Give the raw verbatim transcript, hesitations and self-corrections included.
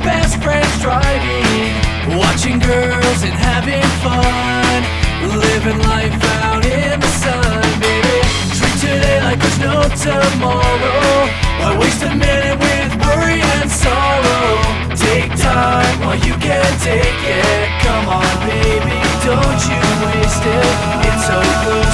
best friends driving, watching girls and having fun, living life out in the sun, baby. Treat today like there's no tomorrow. Why waste a minute with worry and sorrow? Take time while you can take it. Come on, baby, don't you waste it. It's so good.